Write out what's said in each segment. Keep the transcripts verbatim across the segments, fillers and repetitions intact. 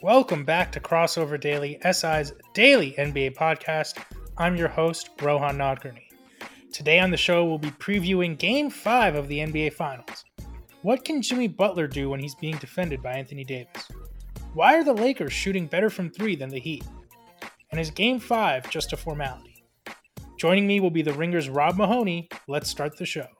Welcome back to Crossover Daily, S I's daily N B A podcast. I'm your host, Rohan Nadkarni. Today on the show, we'll be previewing Game five of the N B A Finals. What can Jimmy Butler do when he's being defended by Anthony Davis? Why are the Lakers shooting better from three than the Heat? And is Game five just a formality? Joining me will be the Ringer's Rob Mahoney. Let's start the show.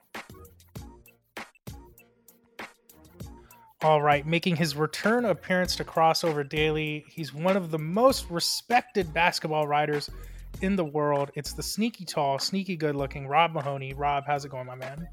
All right, making his return appearance to Crossover Daily, he's one of the most respected basketball writers in the world. It's the sneaky tall, sneaky good looking Rob Mahoney. Rob, how's it going, my man?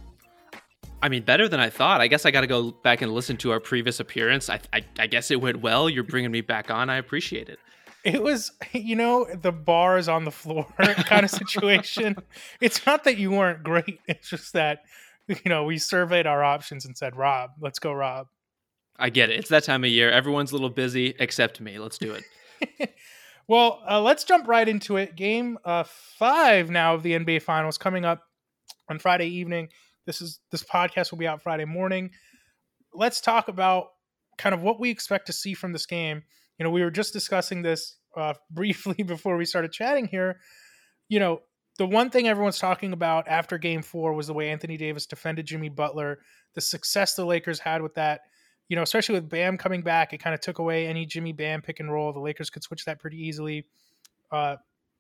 I mean, better than I thought. I guess I got to go back and listen to our previous appearance. I, I, I guess it went well. You're bringing me back on. I appreciate it. It was, you know, the bar is on the floor kind of situation. It's not that you weren't great. It's just that, you know, we surveyed our options and said, Rob, let's go, Rob. I get it. It's that time of year. Everyone's a little busy except me. Let's do it. Well, uh, let's jump right into it. Game uh, five now of the N B A Finals coming up on Friday evening. This is this podcast will be out Friday morning. Let's talk about kind of what we expect to see from this game. You know, we were just discussing this uh, briefly before we started chatting here. You know, the one thing everyone's talking about after game four was the way Anthony Davis defended Jimmy Butler, the success the Lakers had with that. You know, especially with Bam coming back, it kind of took away any Jimmy Bam pick and roll. The Lakers could switch that pretty easily. Uh,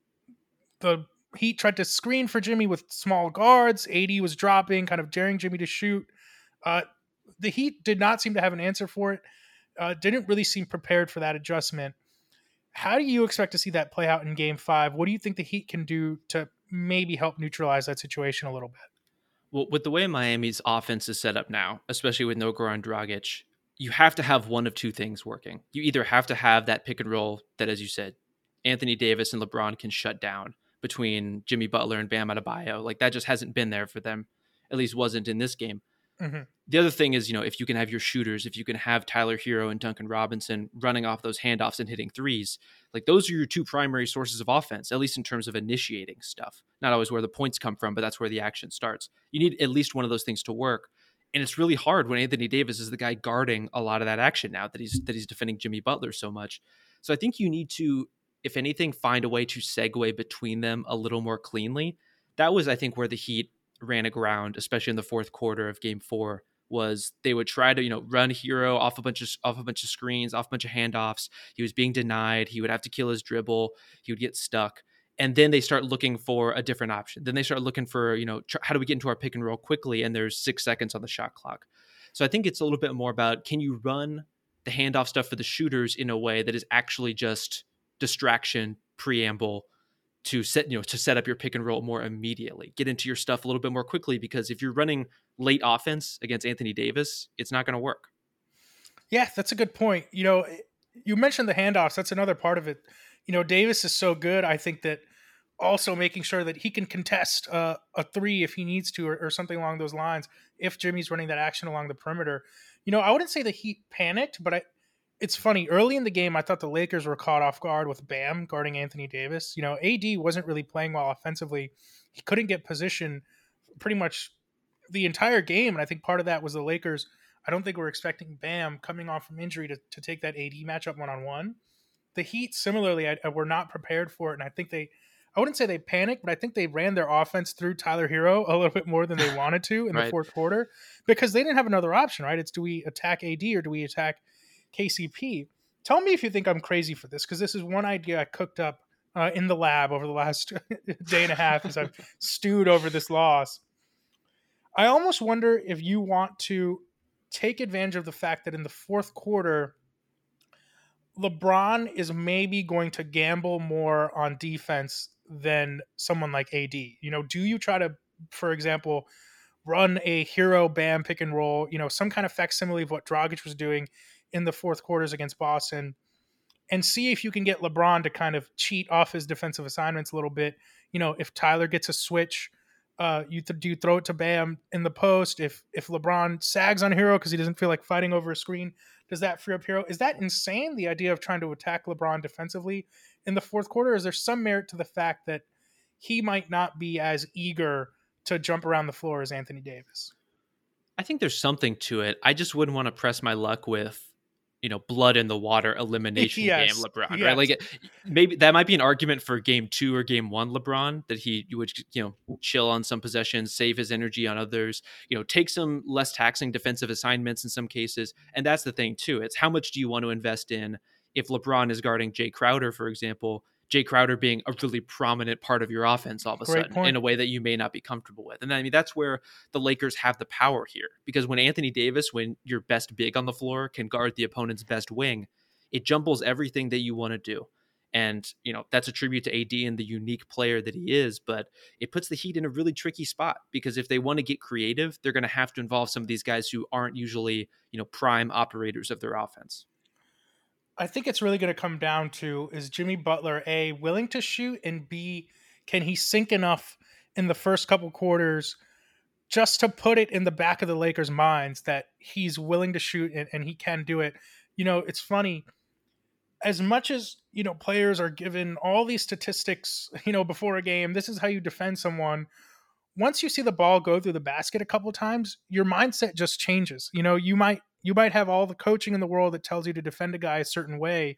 the Heat tried to screen for Jimmy with small guards. A D was dropping, kind of daring Jimmy to shoot. Uh, the Heat did not seem to have an answer for it. Uh, didn't really seem prepared for that adjustment. How do you expect to see that play out in game five? What do you think the Heat can do to maybe help neutralize that situation a little bit? Well, with the way Miami's offense is set up now, especially with no Goran Dragic, you have to have one of two things working. You either have to have that pick and roll that, as you said, Anthony Davis and LeBron can shut down between Jimmy Butler and Bam Adebayo. Like, that just hasn't been there for them, at least wasn't in this game. Mm-hmm. The other thing is, you know, if you can have your shooters, if you can have Tyler Hero and Duncan Robinson running off those handoffs and hitting threes, like those are your two primary sources of offense, at least in terms of initiating stuff. Not always where the points come from, but that's where the action starts. You need at least one of those things to work. And it's really hard when Anthony Davis is the guy guarding a lot of that action now that he's that he's defending Jimmy Butler so much. So I think you need to, if anything, find a way to segue between them a little more cleanly. That was, I think, where the Heat ran aground, especially in the fourth quarter of game four, was they would try to, you know, run Hero off a bunch of off a bunch of screens, off a bunch of handoffs. He was being denied. He would have to kill his dribble. He would get stuck. And then they start looking for a different option. Then they start looking for, you know, tr- how do we get into our pick and roll quickly? And there's six seconds on the shot clock. So I think it's a little bit more about, can you run the handoff stuff for the shooters in a way that is actually just distraction, preamble, to set, you know, to set up your pick and roll more immediately, get into your stuff a little bit more quickly, because if you're running late offense against Anthony Davis, it's not going to work. Yeah, that's a good point. You know, you mentioned the handoffs. That's another part of it. You know, Davis is so good. I think that also making sure that he can contest uh, a three if he needs to, or, or something along those lines, if Jimmy's running that action along the perimeter. You know, I wouldn't say the Heat panicked, but I, it's funny. Early in the game, I thought the Lakers were caught off guard with Bam guarding Anthony Davis. You know, A D wasn't really playing well offensively. He couldn't get position pretty much the entire game. And I think part of that was the Lakers. I don't think we're expecting Bam coming off from injury to, to take that A D matchup one-on-one. The Heat, similarly, I, I were not prepared for it. And I think they, I wouldn't say they panicked, but I think they ran their offense through Tyler Hero a little bit more than they wanted to in right. the fourth quarter, because they didn't have another option, right? It's, do we attack A D or do we attack K C P? Tell me if you think I'm crazy for this, because this is one idea I cooked up uh, in the lab over the last day and a half as I've stewed over this loss. I almost wonder if you want to take advantage of the fact that in the fourth quarter, LeBron is maybe going to gamble more on defense than someone like A D. You know, do you try to, for example, run a Hero Bam pick and roll, you know, some kind of facsimile of what Dragic was doing in the fourth quarters against Boston, and see if you can get LeBron to kind of cheat off his defensive assignments a little bit. You know, if Tyler gets a switch, uh, you th- do you throw it to Bam in the post? If if LeBron sags on Hero because he doesn't feel like fighting over a screen, does that free up Hero? Is that insane, the idea of trying to attack LeBron defensively in the fourth quarter? Is there some merit to the fact that he might not be as eager to jump around the floor as Anthony Davis? I think there's something to it. I just wouldn't want to press my luck with you know, blood in the water elimination game Yes, LeBron, right? yes. Like maybe that might be an argument for game two or game one LeBron, that he would, you know, chill on some possessions, save his energy on others, you know, take some less taxing defensive assignments in some cases. And that's the thing too. It's how much do you want to invest in if LeBron is guarding Jay Crowder, for example, Jay Crowder being a really prominent part of your offense all of a Great sudden point. in a way that you may not be comfortable with. And I mean, that's where the Lakers have the power here, because when Anthony Davis, when your best big on the floor, can guard the opponent's best wing, it jumbles everything that you want to do. And, you know, that's a tribute to A D and the unique player that he is, but it puts the Heat in a really tricky spot, because if they want to get creative, they're going to have to involve some of these guys who aren't usually, you know, prime operators of their offense. I think it's really going to come down to, is Jimmy Butler A, willing to shoot, and B, can he sink enough in the first couple quarters just to put it in the back of the Lakers' minds that he's willing to shoot and, and he can do it. You know, it's funny, as much as, you know, players are given all these statistics, you know, before a game, this is how you defend someone. Once you see the ball go through the basket a couple times, your mindset just changes. You know, you might you might have all the coaching in the world that tells you to defend a guy a certain way.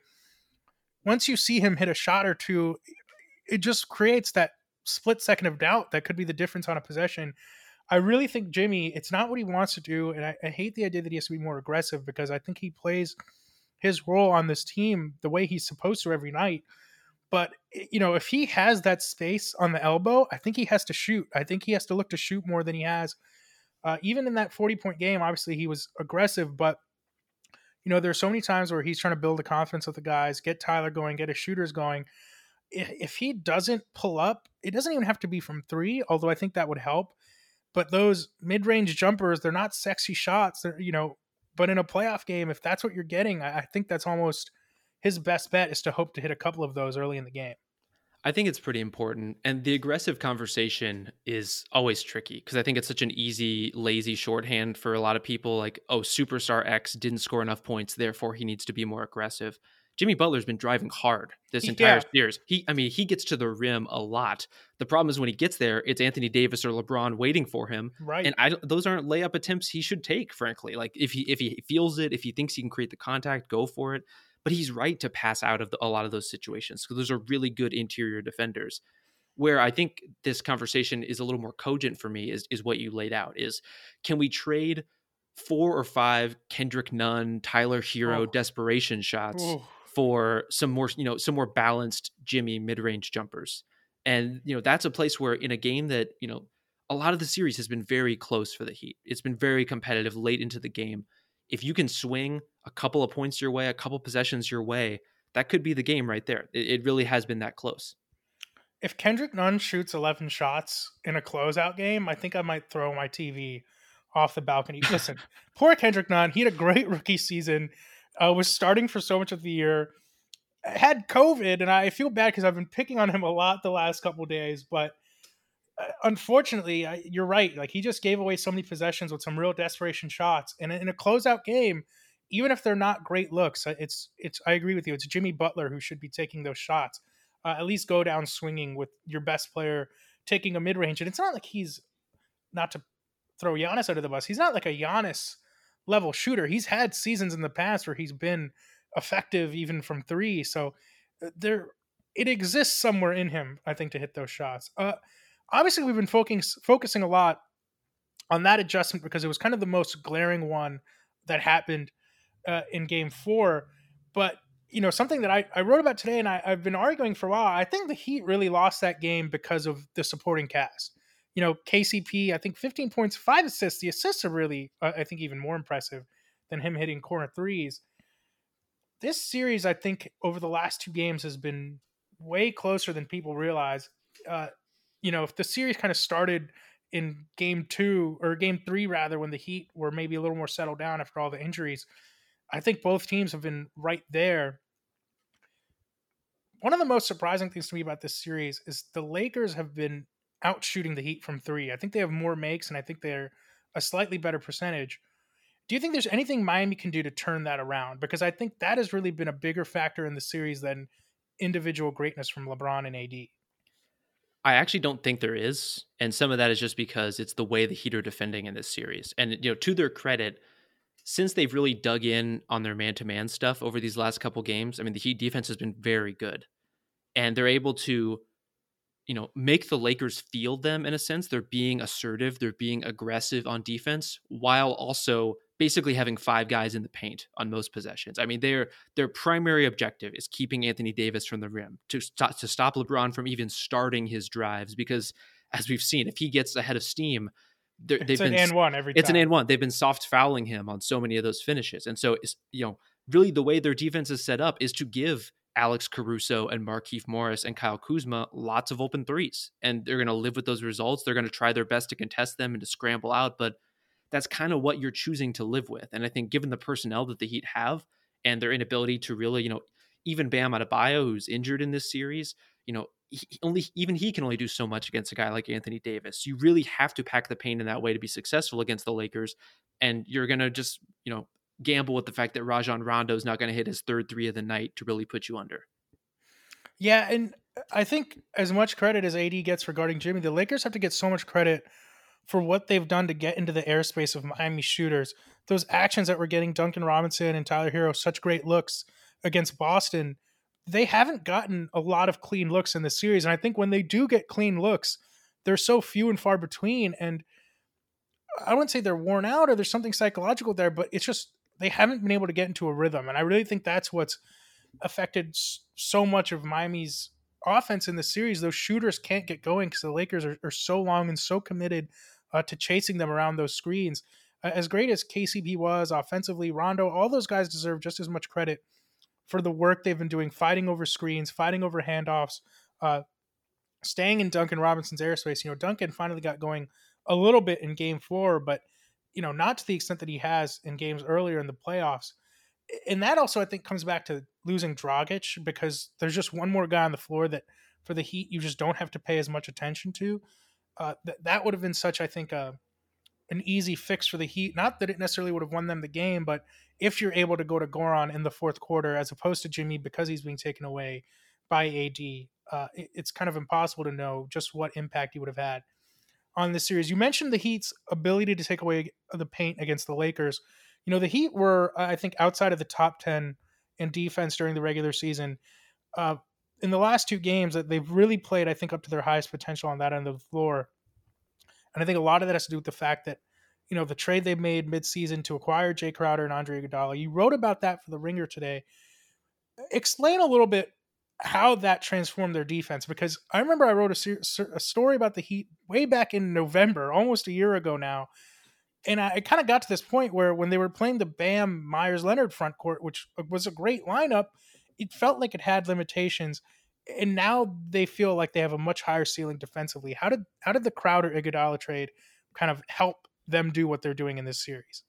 Once you see him hit a shot or two, it just creates that split second of doubt that could be the difference on a possession. I really think Jimmy, it's not what he wants to do, and I, I hate the idea that he has to be more aggressive, because I think he plays his role on this team the way he's supposed to every night. But, you know, if he has that space on the elbow, I think he has to shoot. I think he has to look to shoot more than he has. Uh, even in that forty-point game, obviously he was aggressive, but, you know, there's so many times where he's trying to build the confidence of the guys, get Tyler going, get his shooters going. If, if he doesn't pull up, it doesn't even have to be from three, although I think that would help. But those mid-range jumpers, they're not sexy shots. They're, you know, but in a playoff game, if that's what you're getting, I, I think that's almost his best bet, is to hope to hit a couple of those early in the game. I think it's pretty important. And the aggressive conversation is always tricky, because I think it's such an easy, lazy shorthand for a lot of people. Like, oh, superstar X didn't score enough points, therefore he needs to be more aggressive. Jimmy Butler's been driving hard this entire Yeah. series. He, I mean, he gets to the rim a lot. The problem is when he gets there, it's Anthony Davis or LeBron waiting for him. Right. And I don't, those aren't layup attempts he should take, frankly. Like if he if he feels it, if he thinks he can create the contact, go for it. But he's right to pass out of the, a lot of those situations, because those are really good interior defenders. Where I think this conversation is a little more cogent for me is, is what you laid out, is can we trade four or five Kendrick Nunn, Tyler Hero Oh. desperation shots Ooh. for some more, you know, some more balanced Jimmy mid-range jumpers? And, you know, that's a place where in a game that, you know, a lot of the series has been very close for the Heat. It's been very competitive late into the game. If you can swing a couple of points your way, a couple possessions your way, that could be the game right there. It, it really has been that close. If Kendrick Nunn shoots eleven shots in a closeout game, I think I might throw my T V off the balcony. Listen, poor Kendrick Nunn. He had a great rookie season, uh, was starting for so much of the year, had COVID, and I feel bad because I've been picking on him a lot the last couple days, but uh, unfortunately, I, you're right. Like, he just gave away so many possessions with some real desperation shots. And in a closeout game, even if they're not great looks, uh, it's it's. I agree with you. It's Jimmy Butler who should be taking those shots. Uh, at least go down swinging with your best player taking a mid range. And it's not like he's, not to throw Giannis under the bus, he's not like a Giannis level shooter. He's had seasons in the past where he's been effective even from three. So uh, there, it exists somewhere in him, I think, to hit those shots. Uh, obviously, we've been focusing focusing a lot on that adjustment because it was kind of the most glaring one that happened uh, in Game Four. But you know, something that I, I wrote about today, and I, I've been arguing for a while. I think the Heat really lost that game because of the supporting cast. You know, K C P, I think fifteen points, five assists. The assists are really, uh, I think, even more impressive than him hitting corner threes. This series, I think, over the last two games has been way closer than people realize. Uh, you know, if the series kind of started in game two or game three, rather, when the Heat were maybe a little more settled down after all the injuries, I think both teams have been right there. One of the most surprising things to me about this series is the Lakers have been out shooting the Heat from three. I think they have more makes, and I think they're a slightly better percentage. Do you think there's anything Miami can do to turn that around? Because I think that has really been a bigger factor in the series than individual greatness from LeBron and A D. I actually don't think there is. And some of that is just because it's the way the Heat are defending in this series. And, you know, to their credit, since they've really dug in on their man-to-man stuff over these last couple games, I mean, the Heat defense has been very good. And they're able to, you know, make the Lakers feel them in a sense. They're being assertive, they're being aggressive on defense, while also basically having five guys in the paint on most possessions. I mean, their their primary objective is keeping Anthony Davis from the rim, to stop, to stop LeBron from even starting his drives, because as we've seen, if he gets ahead of steam, they've it's an been and one every it's time. an and one. They've been soft fouling him on so many of those finishes. And so it's, you know, really the way their defense is set up is to give Alex Caruso and Markieff Morris and Kyle Kuzma lots of open threes, and they're going to live with those results. They're going to try their best to contest them and to scramble out, but that's kind of what you're choosing to live with. And I think given the personnel that the Heat have and their inability to really, you know, even Bam Adebayo, who's injured in this series, you know, he only even he can only do so much against a guy like Anthony Davis. You really have to pack the paint in that way to be successful against the Lakers, and you're going to just, you know, gamble with the fact that Rajon Rondo is not going to hit his third three of the night to really put you under. Yeah, and I think as much credit as A D gets regarding Jimmy, the Lakers have to get so much credit for what they've done to get into the airspace of Miami shooters. Those actions that were getting Duncan Robinson and Tyler Hero such great looks against Boston, they haven't gotten a lot of clean looks in the series. And I think when they do get clean looks, they're so few and far between. And I wouldn't say they're worn out or there's something psychological there, but it's just they haven't been able to get into a rhythm. And I really think that's what's affected so much of Miami's offense in the series. Those shooters can't get going because the Lakers are, are so long and so committed uh, to chasing them around those screens. Uh, as great as K C P was offensively, Rondo, all those guys deserve just as much credit for the work they've been doing, fighting over screens, fighting over handoffs, uh, staying in Duncan Robinson's airspace. You know, Duncan finally got going a little bit in game four, but, you know, not to the extent that he has in games earlier in the playoffs. And that also, I think, comes back to losing Dragic, because there's just one more guy on the floor that for the Heat you just don't have to pay as much attention to. Uh, th- that would have been such, I think, a, an easy fix for the Heat. Not that it necessarily would have won them the game, but if you're able to go to Goran in the fourth quarter as opposed to Jimmy because he's being taken away by A D, uh, it, it's kind of impossible to know just what impact he would have had on this series. You mentioned the Heat's ability to take away the paint against the Lakers. You know, the Heat were, I think, outside of the top ten in defense during the regular season. Uh, in the last two games, that they've really played, I think, up to their highest potential on that end of the floor. And I think a lot of that has to do with the fact that, you know, the trade they made midseason to acquire Jay Crowder and Andre Iguodala. You wrote about that for the Ringer today. Explain a little bit how that transformed their defense, because I remember I wrote a, ser- a story about the Heat way back in November, almost a year ago now. And I, I kind of got to this point where when they were playing the Bam Myers Leonard front court, which was a great lineup, it felt like it had limitations. And now they feel like they have a much higher ceiling defensively. How did how did the Crowder Iguodala trade kind of help them do what they're doing in this series?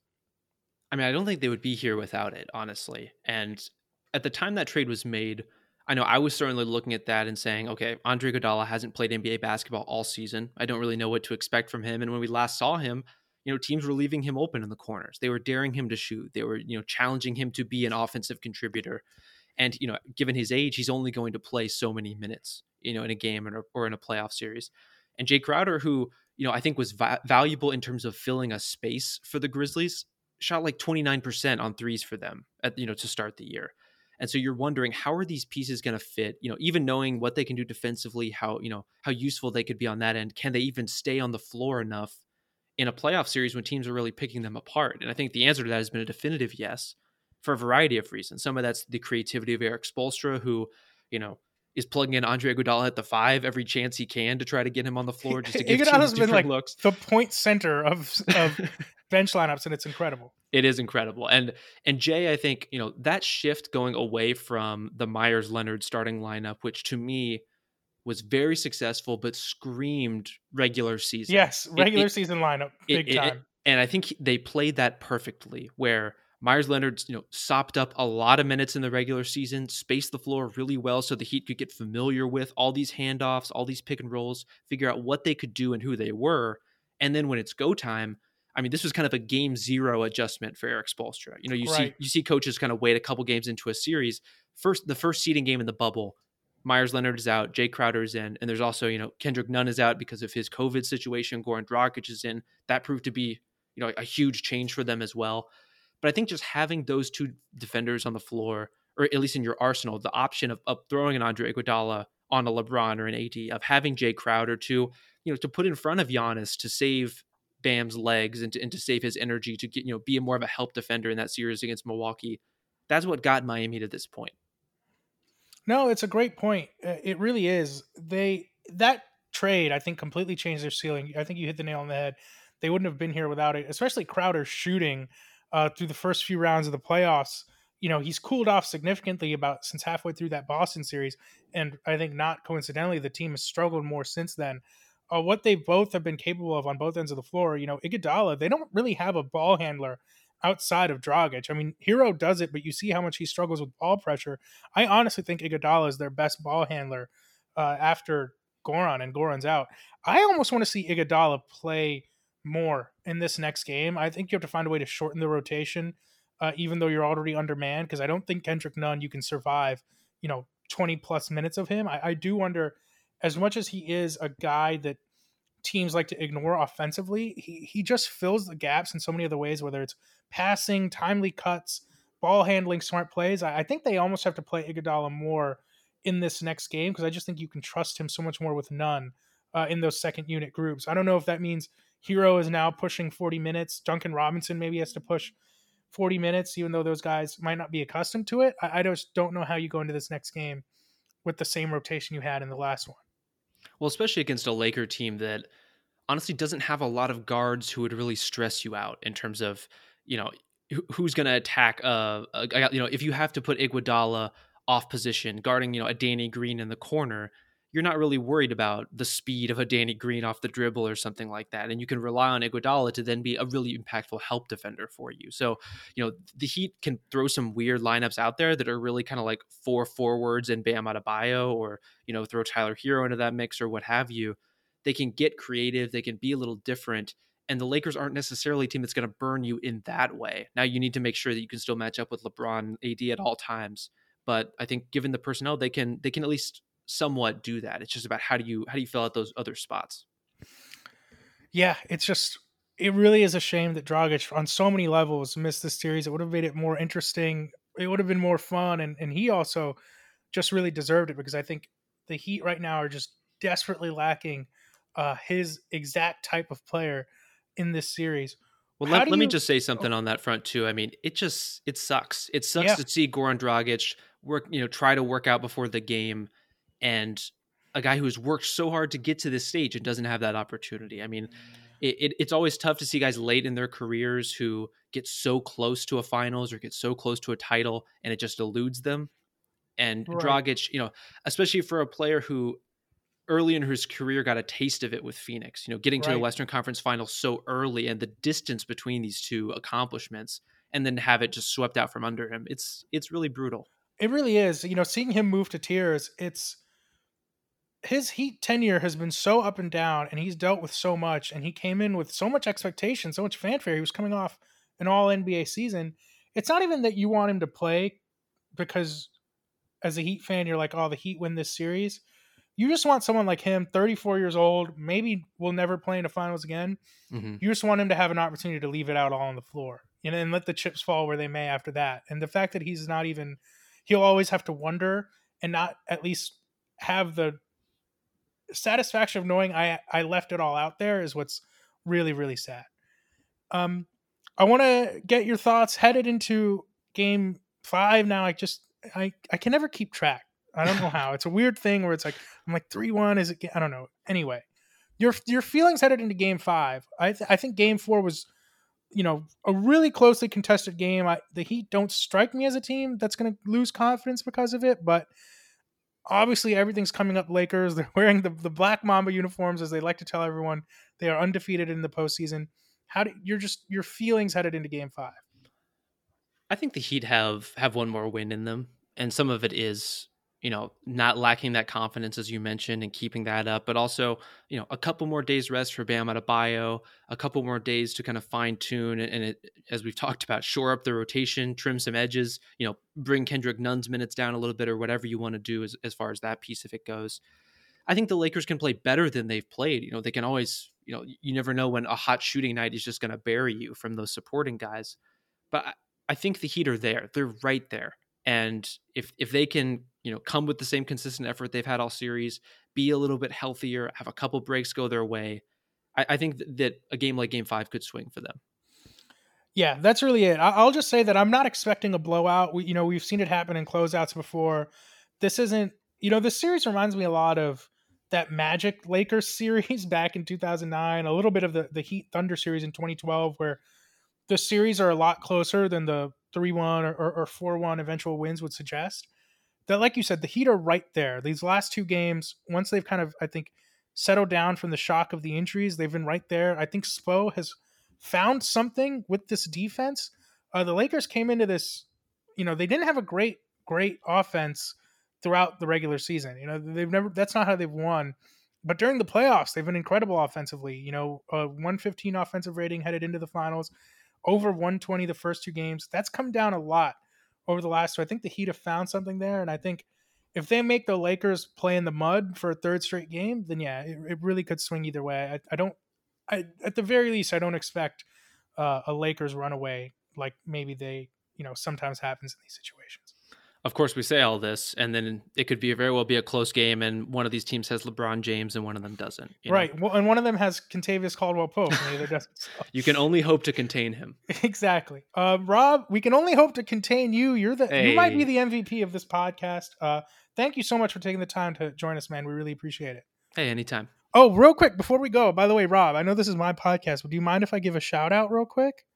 I mean, I don't think they would be here without it, honestly. And at the time that trade was made, I know I was certainly looking at that and saying, okay, Andre Iguodala hasn't played N B A basketball all season. I don't really know what to expect from him. And when we last saw him, you know, teams were leaving him open in the corners. They were daring him to shoot. They were, you know, challenging him to be an offensive contributor. And, you know, given his age, he's only going to play so many minutes, you know, in a game or, or in a playoff series. And Jay Crowder, who, you know, I think was va- valuable in terms of filling a space for the Grizzlies, shot like twenty-nine percent on threes for them at, you know, to start the year. And so you're wondering, how are these pieces going to fit, you know, even knowing what they can do defensively, how, you know, how useful they could be on that end. Can they even stay on the floor enough in a playoff series when teams are really picking them apart? And I think the answer to that has been a definitive yes, for a variety of reasons. Some of that's the creativity of Erik Spoelstra, who, you know, is plugging in Andre Iguodala at the five every chance he can to try to get him on the floor, just to give teams different been like looks. The point center of, of bench lineups, and it's incredible. It is incredible. And and Jay, I think, you know, that shift going away from the Myers Leonard starting lineup, which to me was very successful, but screamed regular season. Yes, regular it, season lineup, big it, time. It, and I think they played that perfectly, where Myers Leonard, you know, sopped up a lot of minutes in the regular season, spaced the floor really well so the Heat could get familiar with all these handoffs, all these pick and rolls, figure out what they could do and who they were. And then when it's go time, I mean, this was kind of a game zero adjustment for Erik Spoelstra. You know, you right. see you see coaches kind of wait a couple games into a series. First, the first seeding game in the bubble, Myers Leonard is out, Jay Crowder is in, and there's also, you know, Kendrick Nunn is out because of his COVID situation. Goran Dragic is in. That proved to be, you know, a huge change for them as well. But I think just having those two defenders on the floor, or at least in your arsenal, the option of, of throwing an Andre Iguodala on a LeBron or an A D, of having Jay Crowder to, you know, to put in front of Giannis to save Bam's legs and to, and to save his energy to get, you know, be a more of a help defender in that series against Milwaukee. That's what got Miami to this point. No, it's a great point. Uh, It really is. They that trade, I think, completely changed their ceiling. I think you hit the nail on the head. They wouldn't have been here without it, especially Crowder shooting uh, through the first few rounds of the playoffs. You know, he's cooled off significantly about since halfway through that Boston series, and I think not coincidentally, the team has struggled more since then. Uh, what they both have been capable of on both ends of the floor, you know, Iguodala, they don't really have a ball handler outside of Dragic. I mean, Hero does it, but you see how much he struggles with ball pressure. I honestly think Iguodala is their best ball handler uh, after Goran, and Goran's out. I almost want to see Iguodala play more in this next game. I think you have to find a way to shorten the rotation, uh, even though you're already undermanned, because I don't think Kendrick Nunn, you can survive, you know, twenty plus minutes of him. I, I do wonder, as much as he is a guy that teams like to ignore offensively, he, he just fills the gaps in so many other ways, whether it's passing, timely cuts, ball handling, smart plays. I, I think they almost have to play Iguodala more in this next game, because I just think you can trust him so much more with Nunn uh, in those second unit groups. I don't know if that means Hero is now pushing forty minutes. Duncan Robinson maybe has to push forty minutes, even though those guys might not be accustomed to it. I, I just don't know how you go into this next game with the same rotation you had in the last one. Well, especially against a Laker team that honestly doesn't have a lot of guards who would really stress you out in terms of, you know, who- who's going to attack. Uh, a, you know, if you have to put Iguodala off position, guarding, you know, a Danny Green in the corner, you're not really worried about the speed of a Danny Green off the dribble or something like that. And you can rely on Iguodala to then be a really impactful help defender for you. So, you know, the Heat can throw some weird lineups out there that are really kind of like four forwards and Bam Adebayo, or, you know, throw Tyler Hero into that mix or what have you. They can get creative. They can be a little different. And the Lakers aren't necessarily a team that's going to burn you in that way. Now, you need to make sure that you can still match up with LeBron and A D at all times. But I think given the personnel, they can they can at least somewhat do that. It's just about how do you how do you fill out those other spots. Yeah, it's just it really is a shame that Dragic on so many levels missed this series. It would have made it more interesting. It would have been more fun, and and he also just really deserved it, because I think the Heat right now are just desperately lacking uh, his exact type of player in this series. Well, How let, do let me you? just say something on that front too. I mean, it just it sucks. It sucks Yeah, to see Goran Dragic work, you know, try to work out before the game, and a guy who's worked so hard to get to this stage and doesn't have that opportunity. I mean, it, it, it's always tough to see guys late in their careers who get so close to a finals or get so close to a title and it just eludes them. And right, Dragic, you know, especially for a player who early in his career got a taste of it with Phoenix, you know, getting to the right. Western Conference Finals so early and the distance between these two accomplishments, and then have it just swept out from under him. It's it's really brutal. It really is. You know, seeing him move to tiers, it's his Heat tenure has been so up and down, and he's dealt with so much, and he came in with so much expectation, so much fanfare. He was coming off an all N B A season. It's not even that you want him to play because as a Heat fan, you're like, oh, the Heat win this series. You just want someone like him, thirty-four years old, maybe will never play in the finals again. Mm-hmm. You just want him to have an opportunity to leave it out all on the floor, you know, and let the chips fall where they may after that. And the fact that he's not even, he'll always have to wonder and not at least have the satisfaction of knowing I I left it all out there is what's really really sad. Um, I want to get your thoughts headed into game five now. I just I I can never keep track. I don't know how. It's a weird thing where it's like I'm like three one. Is it? I don't know. Anyway, your your feelings headed into game five. I th- I think game four was, you know, a really closely contested game. I, the Heat don't strike me as a team that's going to lose confidence because of it, but obviously everything's coming up Lakers. They're wearing the, the Black Mamba uniforms, as they like to tell everyone. They are undefeated in the postseason. How do you're just your feelings headed into game five? I think the Heat have have one more win in them, and some of it is, you know, not lacking that confidence as you mentioned and keeping that up, but also, you know, a couple more days rest for Bam Adebayo, a couple more days to kind of fine tune and, and it, as we've talked about, shore up the rotation, trim some edges, you know, bring Kendrick Nunn's minutes down a little bit or whatever you want to do as as far as that piece of it goes. I think the Lakers can play better than they've played. You know, they can always, you know, you never know when a hot shooting night is just going to bury you from those supporting guys. But I think the Heat are there. They're right there. And if if they can, you know, come with the same consistent effort they've had all series, be a little bit healthier, have a couple breaks go their way, I, I think th- that a game like Game Five could swing for them. Yeah, that's really it. I- I'll just say that I'm not expecting a blowout. We, you know, we've seen it happen in closeouts before. This isn't, you know, this series reminds me a lot of that Magic Lakers series back in two thousand nine, a little bit of the, the Heat Thunder series in twenty twelve, where the series are a lot closer than the three one or, or four one eventual wins would suggest. That, like you said, the Heat are right there. These last two games, once they've kind of, I think, settled down from the shock of the injuries, they've been right there. I think Spo has found something with this defense. Uh, the Lakers came into this, you know, they didn't have a great, great offense throughout the regular season. You know, they've never, that's not how they've won. But during the playoffs, they've been incredible offensively. You know, a one fifteen offensive rating headed into the finals, over one twenty the first two games. That's come down a lot over the last two. I think the Heat have found something there. And I think if they make the Lakers play in the mud for a third straight game, then yeah, it, it really could swing either way. I, I don't, I, at the very least, I don't expect uh, a Lakers runaway like maybe they, you know, sometimes happens in these situations. Of course, we say all this, and then it could be very well be a close game, and one of these teams has LeBron James, and one of them doesn't. You know? Right, well, and one of them has Kentavious Caldwell-Pope, and the other doesn't. So. You can only hope to contain him. Exactly, um, Rob. We can only hope to contain you. You're the hey. you might be the M V P of this podcast. Uh, thank you so much for taking the time to join us, man. We really appreciate it. Hey, anytime. Oh, real quick before we go, by the way, Rob, I know this is my podcast, but do you mind if I give a shout out real quick?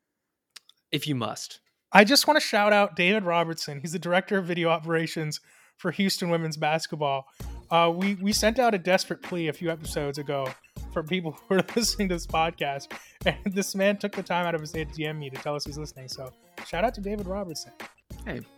If you must. I just want to shout out David Robertson. He's the director of video operations for Houston women's basketball. Uh, we we sent out a desperate plea a few episodes ago for people who are listening to this podcast, and this man took the time out of his day to D M me to tell us he's listening. So shout out to David Robertson. Hey,